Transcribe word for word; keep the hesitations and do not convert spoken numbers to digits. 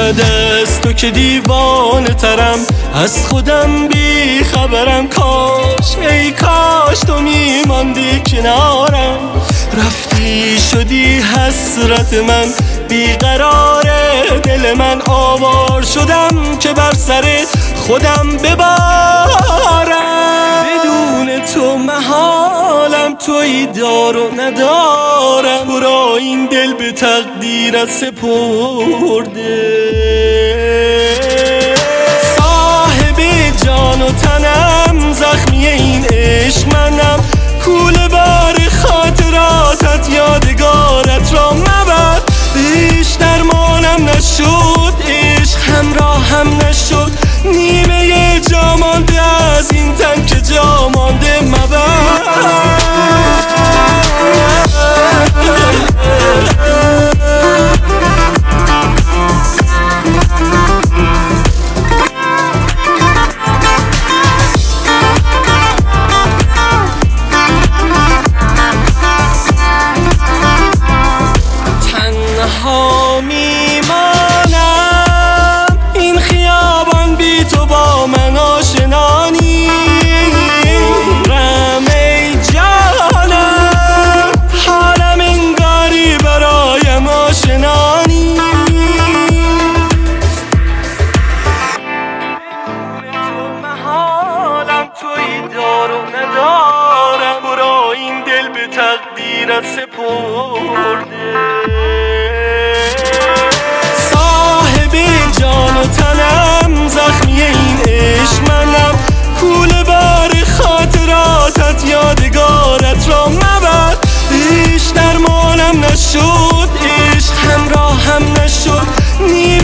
بعد از تو که دیوانه ترم، از خودم بی خبرم. کاش ای کاش تو میماندی کنارم، رفتی شدی حسرت من، بیقرار دل من. آوار شدم که بر سر خودم ببارم، بدون تو محالم، تویی دار و ندارم. تو را این دل به تقدیرت سپرده، صاحب جان و تنم، زخمی این عشق منم. کوله بار خاطراتت یادگارت را مبر، عشق درمانم نشد، عشق همراهم نشد. نیمه جا مانده از این تن که جا مانده مبر. تنها میمانم این خیابان، بی تو با من آشنا نیستم. ای جانم حالم انگاری برایم آشنا نیست. تو محالم، تویی دار و ندارم. تو را این دل به تقدیرت سپرده، صاحب جان و تنم، زخمی این عشق منم. کوله بار خاطراتت یادگارت را مبر، عشق درمانم نشد، عشق همراهم نشد.